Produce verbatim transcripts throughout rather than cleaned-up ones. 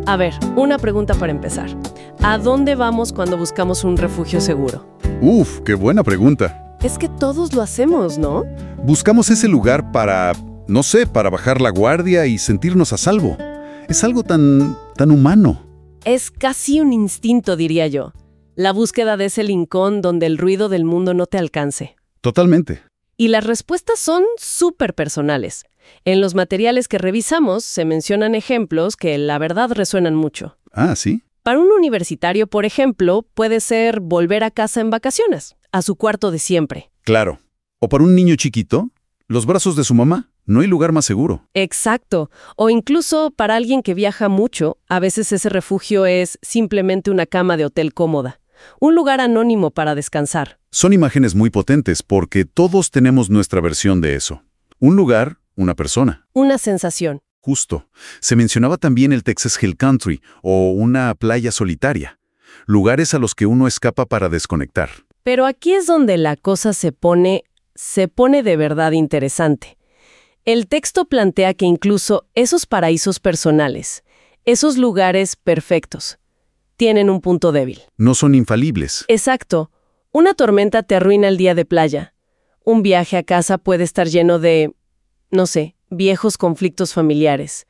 A ver, una pregunta para empezar. ¿A dónde vamos cuando buscamos un refugio seguro? Uf, qué buena pregunta. Es que todos lo hacemos, ¿no? Buscamos ese lugar para, no sé, para bajar la guardia y sentirnos a salvo. Es algo tan, tan humano. Es casi un instinto, diría yo. La búsqueda de ese rincón donde el ruido del mundo no te alcance. Totalmente. Y las respuestas son súper personales. En los materiales que revisamos se mencionan ejemplos que la verdad resuenan mucho. Ah, ¿sí? Para un universitario, por ejemplo, puede ser volver a casa en vacaciones, a su cuarto de siempre. Claro. O para un niño chiquito, los brazos de su mamá. No hay lugar más seguro. Exacto. O incluso para alguien que viaja mucho, a veces ese refugio es simplemente una cama de hotel cómoda. Un lugar anónimo para descansar. Son imágenes muy potentes porque todos tenemos nuestra versión de eso. Un lugar, una persona. Una sensación. Justo. Se mencionaba también el Texas Hill Country o una playa solitaria. Lugares a los que uno escapa para desconectar. Pero aquí es donde la cosa se pone, se pone de verdad interesante. El texto plantea que incluso esos paraísos personales, esos lugares perfectos, tienen un punto débil. No son infalibles. Exacto. Una tormenta te arruina el día de playa. Un viaje a casa puede estar lleno de, no sé, viejos conflictos familiares.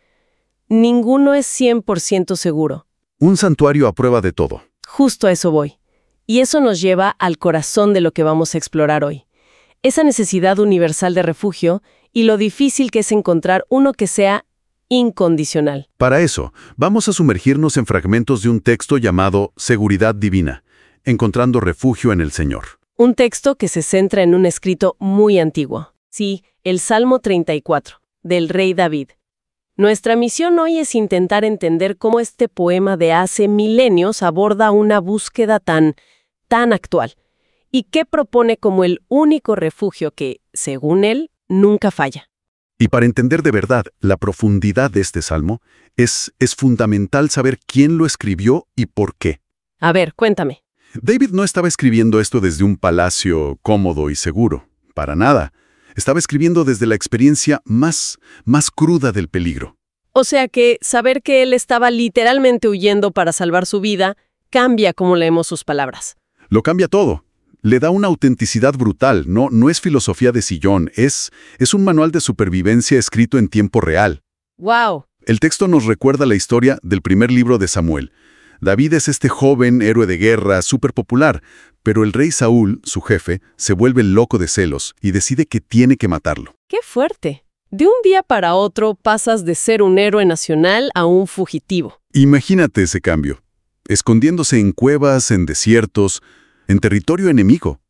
Ninguno es cien por ciento seguro. Un santuario a prueba de todo. Justo a eso voy. Y eso nos lleva al corazón de lo que vamos a explorar hoy. Esa necesidad universal de refugio y lo difícil que es encontrar uno que sea incondicional. Para eso, vamos a sumergirnos en fragmentos de un texto llamado Seguridad Divina, encontrando refugio en el Señor. Un texto que se centra en un escrito muy antiguo. Sí, el Salmo treinta y cuatro, del rey David. Nuestra misión hoy es intentar entender cómo este poema de hace milenios aborda una búsqueda tan, tan actual, y qué propone como el único refugio que, según él, nunca falla. Y para entender de verdad la profundidad de este salmo, es, es fundamental saber quién lo escribió y por qué. A ver, cuéntame. David no estaba escribiendo esto desde un palacio cómodo y seguro, para nada. Estaba escribiendo desde la experiencia más, más cruda del peligro. O sea que saber que él estaba literalmente huyendo para salvar su vida cambia cómo leemos sus palabras. Lo cambia todo. Le da una autenticidad brutal. No, no es filosofía de sillón, es, es un manual de supervivencia escrito en tiempo real. ¡Wow! El texto nos recuerda la historia del primer libro de Samuel. David es este joven héroe de guerra súper popular, pero el rey Saúl, su jefe, se vuelve loco de celos y decide que tiene que matarlo. ¡Qué fuerte! De un día para otro pasas de ser un héroe nacional a un fugitivo. Imagínate ese cambio. Escondiéndose en cuevas, en desiertos, en territorio enemigo.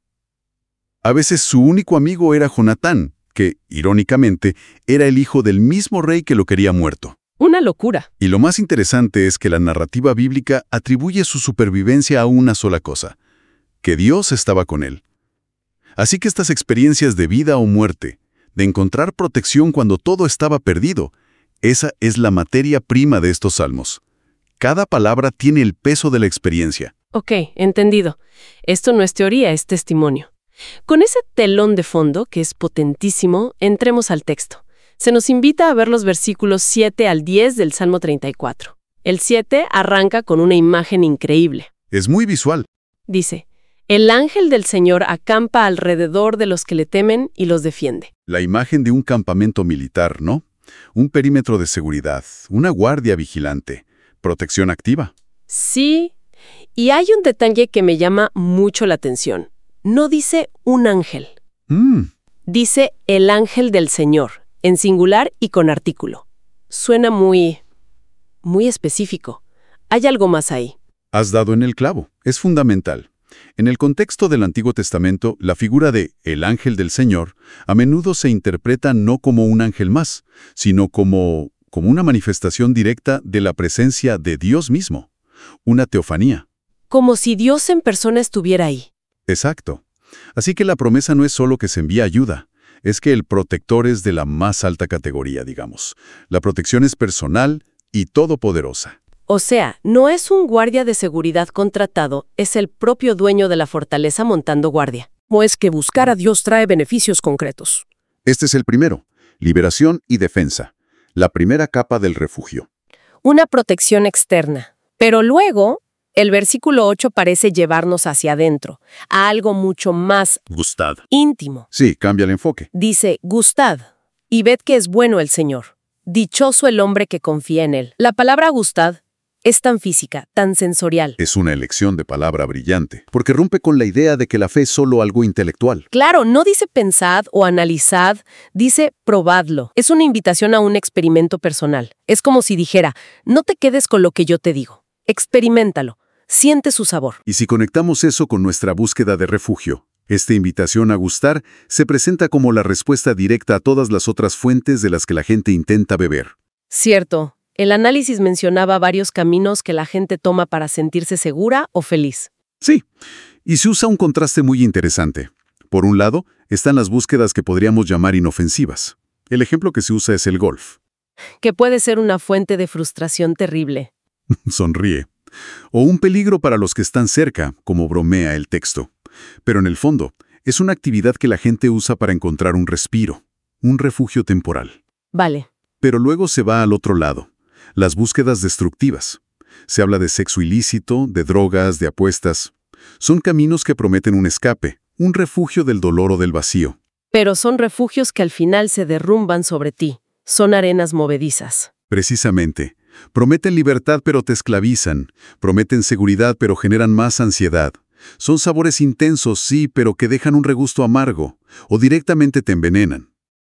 A veces su único amigo era Jonatán, que, irónicamente, era el hijo del mismo rey que lo quería muerto. Una locura. Y lo más interesante es que la narrativa bíblica atribuye su supervivencia a una sola cosa, que Dios estaba con él. Así que estas experiencias de vida o muerte, de encontrar protección cuando todo estaba perdido, esa es la materia prima de estos salmos. Cada palabra tiene el peso de la experiencia. Ok, entendido. Esto no es teoría, es testimonio. Con ese telón de fondo, que es potentísimo, entremos al texto. Se nos invita a ver los versículos siete al diez del Salmo treinta y cuatro. El siete arranca con una imagen increíble. Es muy visual. Dice, el ángel del Señor acampa alrededor de los que le temen y los defiende. La imagen de un campamento militar, ¿no? Un perímetro de seguridad, una guardia vigilante, protección activa. Sí, y hay un detalle que me llama mucho la atención. No dice un ángel. Mm. Dice el ángel del Señor, en singular y con artículo. Suena muy, muy específico. Hay algo más ahí. Has dado en el clavo. Es fundamental. En el contexto del Antiguo Testamento, la figura de el ángel del Señor a menudo se interpreta no como un ángel más, sino como, como una manifestación directa de la presencia de Dios mismo. Una teofanía. Como si Dios en persona estuviera ahí. Exacto. Así que la promesa no es solo que se envía ayuda, es que el protector es de la más alta categoría, digamos. La protección es personal y todopoderosa. O sea, no es un guardia de seguridad contratado, es el propio dueño de la fortaleza montando guardia. ¿O es que buscar a Dios trae beneficios concretos? Este es el primero, liberación y defensa, la primera capa del refugio. una protección externa. Pero luego, el versículo ocho parece llevarnos hacia adentro, a algo mucho más Gustad. íntimo. Sí, cambia el enfoque. Dice, gustad, y ved que es bueno el Señor. Dichoso el hombre que confía en él. La palabra gustad es tan física, tan sensorial. Es una elección de palabra brillante, porque rompe con la idea de que la fe es solo algo intelectual. Claro, no dice pensad o analizad, dice probadlo. Es una invitación a un experimento personal. Es como si dijera, no te quedes con lo que yo te digo. Experiméntalo. Siente su sabor. Y si conectamos eso con nuestra búsqueda de refugio, esta invitación a gustar se presenta como la respuesta directa a todas las otras fuentes de las que la gente intenta beber. Cierto. El análisis mencionaba varios caminos que la gente toma para sentirse segura o feliz. Sí, y se usa un contraste muy interesante. Por un lado, están las búsquedas que podríamos llamar inofensivas. El ejemplo que se usa es el golf. Que puede ser una fuente de frustración terrible. Sonríe. O un peligro para los que están cerca, como bromea el texto. Pero en el fondo, es una actividad que la gente usa para encontrar un respiro, un refugio temporal. Vale. Pero luego se va al otro lado. Las búsquedas destructivas. Se habla de sexo ilícito, de drogas, de apuestas. Son caminos que prometen un escape, un refugio del dolor o del vacío. Pero son refugios que al final se derrumban sobre ti. Son arenas movedizas. Precisamente. Prometen libertad pero te esclavizan. Prometen seguridad pero generan más ansiedad. Son sabores intensos, sí, pero que dejan un regusto amargo. O directamente te envenenan.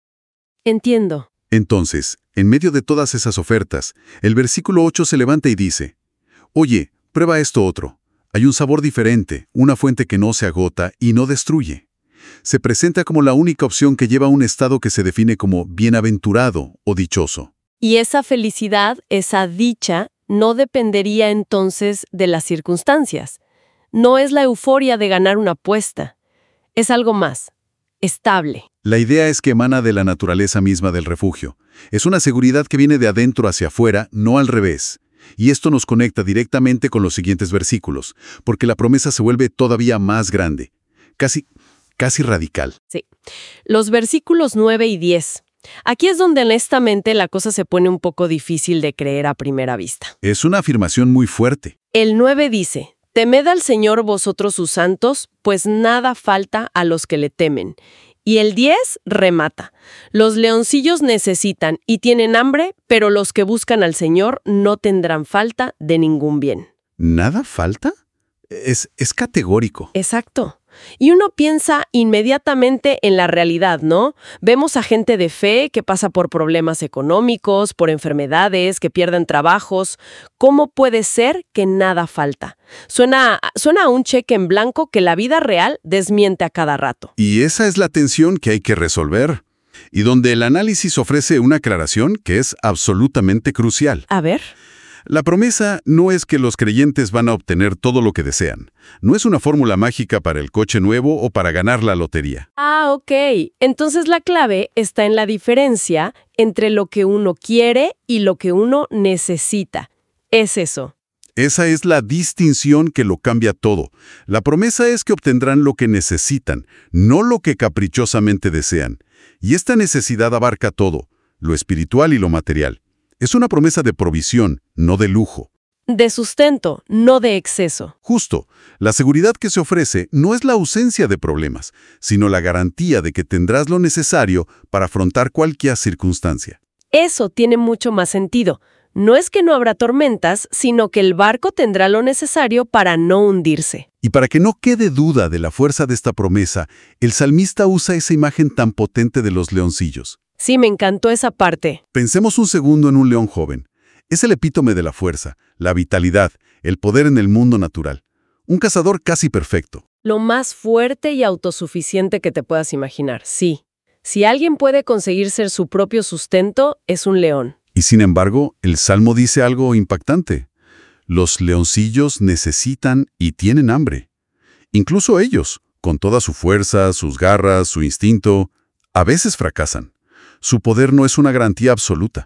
Entiendo. Entonces, en medio de todas esas ofertas, el versículo ocho se levanta y dice, «Oye, prueba esto otro. Hay un sabor diferente, una fuente que no se agota y no destruye». Se presenta como la única opción que lleva a un estado que se define como bienaventurado o dichoso. Y esa felicidad, esa dicha, no dependería entonces de las circunstancias. No es la euforia de ganar una apuesta. Es algo más. Estable. La idea es que emana de la naturaleza misma del refugio. Es una seguridad que viene de adentro hacia afuera, no al revés. Y esto nos conecta directamente con los siguientes versículos, porque la promesa se vuelve todavía más grande, casi, casi radical. Sí. Los versículos nueve y diez. Aquí es donde honestamente la cosa se pone un poco difícil de creer a primera vista. Es una afirmación muy fuerte. El nueve dice, «Temed al Señor vosotros sus santos, pues nada falta a los que le temen». Y el diez remata, «Los leoncillos necesitan y tienen hambre, pero los que buscan al Señor no tendrán falta de ningún bien». ¿Nada falta? Es, es categórico. Exacto. Y uno piensa inmediatamente en la realidad, ¿no? Vemos a gente de fe que pasa por problemas económicos, por enfermedades, que pierden trabajos. ¿Cómo puede ser que nada falta? Suena, suena a un cheque en blanco que la vida real desmiente a cada rato. Y esa es la tensión que hay que resolver. Y donde el análisis ofrece una aclaración que es absolutamente crucial. A ver. La promesa no es que los creyentes van a obtener todo lo que desean. No es una fórmula mágica para el coche nuevo o para ganar la lotería. Ah, ok. Entonces la clave está en la diferencia entre lo que uno quiere y lo que uno necesita. Es eso. Esa es la distinción que lo cambia todo. La promesa es que obtendrán lo que necesitan, no lo que caprichosamente desean. Y esta necesidad abarca todo, lo espiritual y lo material. Es una promesa de provisión, no de lujo. De sustento, no de exceso. Justo, la seguridad que se ofrece no es la ausencia de problemas, sino la garantía de que tendrás lo necesario para afrontar cualquier circunstancia. Eso tiene mucho más sentido. No es que no habrá tormentas, sino que el barco tendrá lo necesario para no hundirse. Y para que no quede duda de la fuerza de esta promesa, el salmista usa esa imagen tan potente de los leoncillos. Sí, me encantó esa parte. Pensemos un segundo en un león joven. Es el epítome de la fuerza, la vitalidad, el poder en el mundo natural. Un cazador casi perfecto. Lo más fuerte y autosuficiente que te puedas imaginar, sí. Si alguien puede conseguir ser su propio sustento, es un león. Y sin embargo, el Salmo dice algo impactante. Los leoncillos necesitan y tienen hambre. Incluso ellos, con toda su fuerza, sus garras, su instinto, a veces fracasan. Su poder no es una garantía absoluta.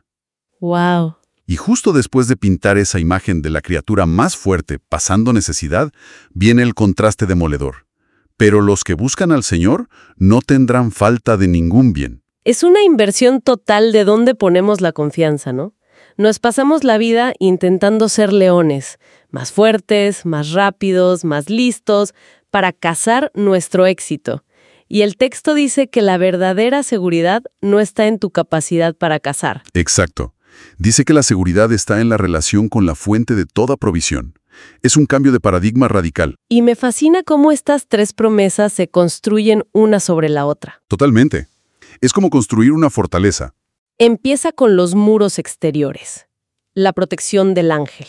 ¡Wow! Y justo después de pintar esa imagen de la criatura más fuerte pasando necesidad, viene el contraste demoledor. Pero los que buscan al Señor no tendrán falta de ningún bien. Es una inversión total de dónde ponemos la confianza, ¿no? Nos pasamos la vida intentando ser leones, más fuertes, más rápidos, más listos, para cazar nuestro éxito. Y el texto dice que la verdadera seguridad no está en tu capacidad para cazar. Exacto. Dice que la seguridad está en la relación con la fuente de toda provisión. Es un cambio de paradigma radical. Y me fascina cómo estas tres promesas se construyen una sobre la otra. Totalmente. Es como construir una fortaleza. Empieza con los muros exteriores, la protección del ángel.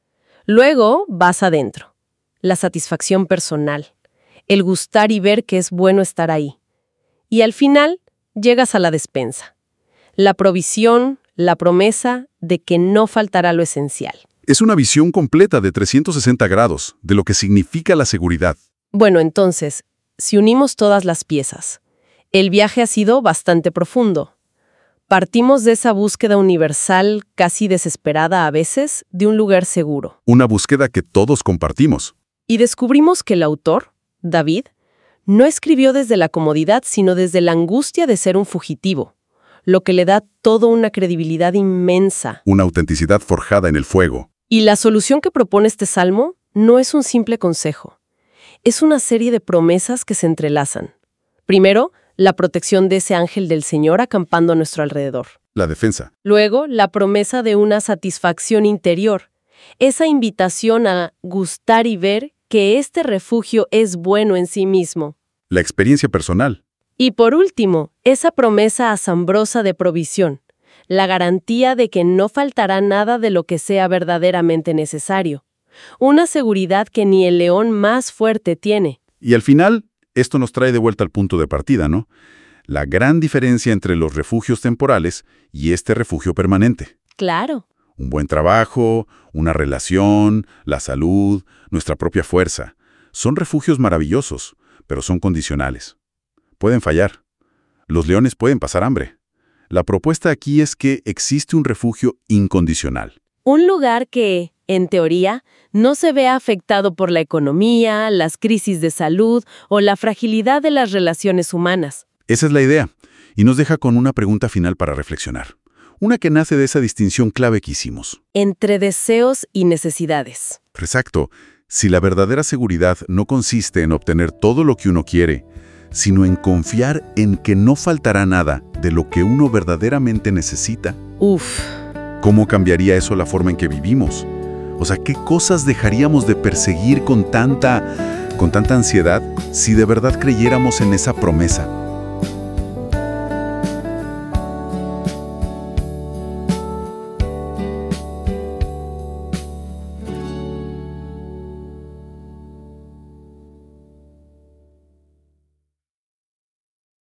Luego vas adentro, la satisfacción personal, el gustar y ver que es bueno estar ahí. Y al final llegas a la despensa, la provisión, la promesa de que no faltará lo esencial. Es una visión completa de trescientos sesenta grados de lo que significa la seguridad. Bueno, entonces, si unimos todas las piezas, el viaje ha sido bastante profundo. Partimos de esa búsqueda universal, casi desesperada a veces, de un lugar seguro. Una búsqueda que todos compartimos. Y descubrimos que el autor, David, no escribió desde la comodidad, sino desde la angustia de ser un fugitivo, lo que le da toda una credibilidad inmensa. Una autenticidad forjada en el fuego. Y la solución que propone este salmo no es un simple consejo. Es una serie de promesas que se entrelazan. Primero, la protección de ese ángel del Señor acampando a nuestro alrededor. La defensa. Luego, la promesa de una satisfacción interior. Esa invitación a gustar y ver que este refugio es bueno en sí mismo. La experiencia personal. Y por último, esa promesa asombrosa de provisión. La garantía de que no faltará nada de lo que sea verdaderamente necesario. Una seguridad que ni el león más fuerte tiene. Y al final, esto nos trae de vuelta al punto de partida, ¿no? La gran diferencia entre los refugios temporales y este refugio permanente. Claro. Un buen trabajo, una relación, la salud, nuestra propia fuerza. Son refugios maravillosos, pero son condicionales. Pueden fallar. Los leones pueden pasar hambre. La propuesta aquí es que existe un refugio incondicional. Un lugar que, en teoría, no se ve afectado por la economía, las crisis de salud o la fragilidad de las relaciones humanas. Esa es la idea, y nos deja con una pregunta final para reflexionar. Una que nace de esa distinción clave que hicimos. Entre deseos y necesidades. Exacto. Si la verdadera seguridad no consiste en obtener todo lo que uno quiere, sino en confiar en que no faltará nada de lo que uno verdaderamente necesita. Uf. ¿Cómo cambiaría eso la forma en que vivimos? O sea, ¿qué cosas dejaríamos de perseguir con tanta, con tanta ansiedad si de verdad creyéramos en esa promesa?